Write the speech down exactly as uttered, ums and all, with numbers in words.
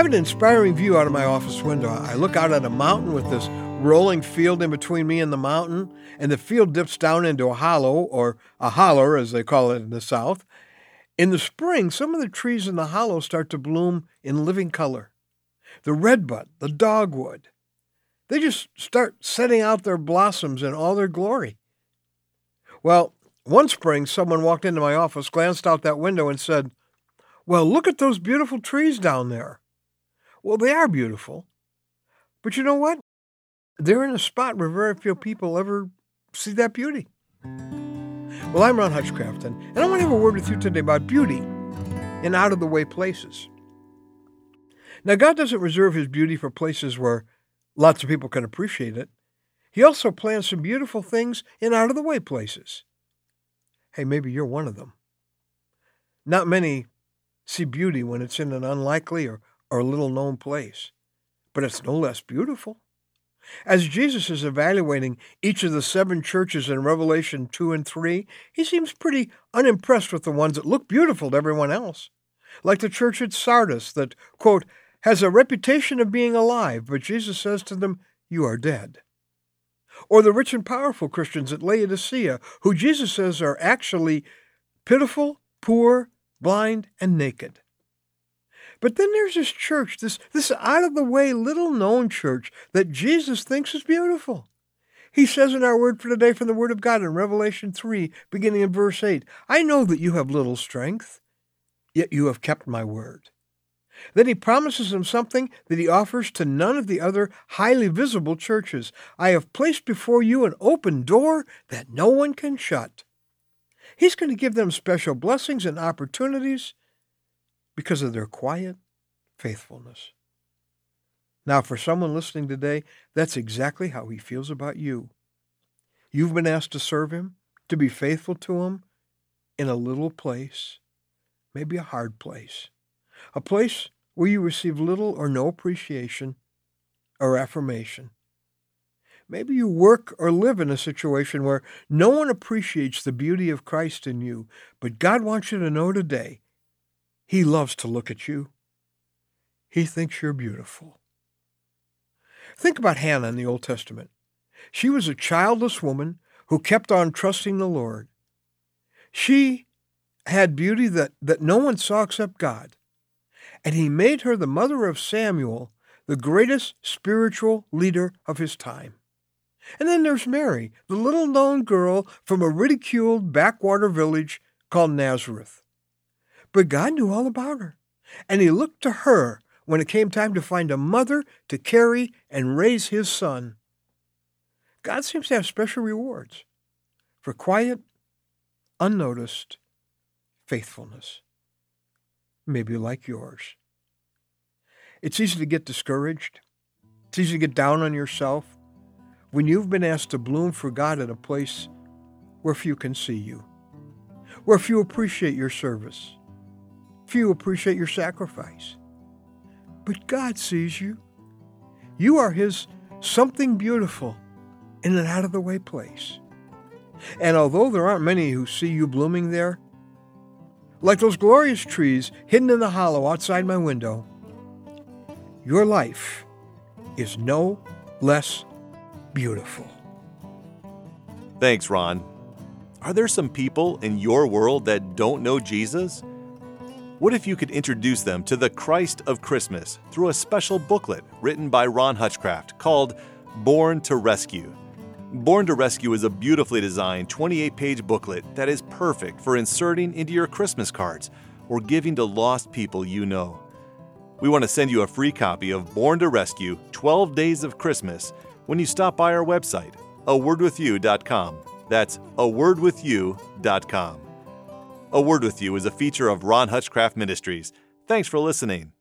have an inspiring view out of my office window. I look out at a mountain with this rolling field in between me and the mountain, and the field dips down into a hollow, or a holler as they call it in the South. In the spring, some of the trees in the hollow start to bloom in living color. The redbud, the dogwood, they just start setting out their blossoms in all their glory. Well, one spring, someone walked into my office, glanced out that window, and said, "Well, look at those beautiful trees down there." Well, they are beautiful. But you know what? They're in a spot where very few people ever see that beauty. Well, I'm Ron Hutchcraft, and, and I want to have a word with you today about beauty in out-of-the-way places. Now, God doesn't reserve his beauty for places where lots of people can appreciate it. He also plans some beautiful things in out-of-the-way places. Hey, maybe you're one of them. Not many see beauty when it's in an unlikely or, or little-known place, but it's no less beautiful. As Jesus is evaluating each of the seven churches in Revelation two and three, he seems pretty unimpressed with the ones that look beautiful to everyone else. Like the church at Sardis that, quote, has a reputation of being alive, but Jesus says to them, "You are dead." Or the rich and powerful Christians at Laodicea, who Jesus says are actually pitiful, poor, blind, and naked. But then there's this church, this, this out-of-the-way, little-known church that Jesus thinks is beautiful. He says in our word for today from the Word of God in Revelation three, beginning in verse eight, "I know that you have little strength, yet you have kept my word." Then he promises them something that he offers to none of the other highly visible churches. "I have placed before you an open door that no one can shut." He's going to give them special blessings and opportunities because of their quiet faithfulness. Now, for someone listening today, that's exactly how he feels about you. You've been asked to serve him, to be faithful to him in a little place, maybe a hard place, a place where you receive little or no appreciation or affirmation. Maybe you work or live in a situation where no one appreciates the beauty of Christ in you, but God wants you to know today, he loves to look at you. He thinks you're beautiful. Think about Hannah in the Old Testament. She was a childless woman who kept on trusting the Lord. She had beauty that, that no one saw except God. And he made her the mother of Samuel, the greatest spiritual leader of his time. And then there's Mary, the little-known girl from a ridiculed backwater village called Nazareth. But God knew all about her, and he looked to her when it came time to find a mother to carry and raise his son. God seems to have special rewards for quiet, unnoticed faithfulness. Maybe like yours. It's easy to get discouraged. It's easy to get down on yourself when you've been asked to bloom for God in a place where few can see you, where few appreciate your service, few appreciate your sacrifice. But God sees you. You are his something beautiful in an out-of-the-way place. And although there aren't many who see you blooming there, like those glorious trees hidden in the hollow outside my window, your life is no less beautiful. Thanks, Ron. Are there some people in your world that don't know Jesus? What if you could introduce them to the Christ of Christmas through a special booklet written by Ron Hutchcraft called Born to Rescue? Born to Rescue is a beautifully designed twenty-eight page booklet that is perfect for inserting into your Christmas cards or giving to lost people you know. We want to send you a free copy of Born to Rescue twelve Days of Christmas when you stop by our website, a word with you dot com. That's a word with you dot com. A Word With You is a feature of Ron Hutchcraft Ministries. Thanks for listening.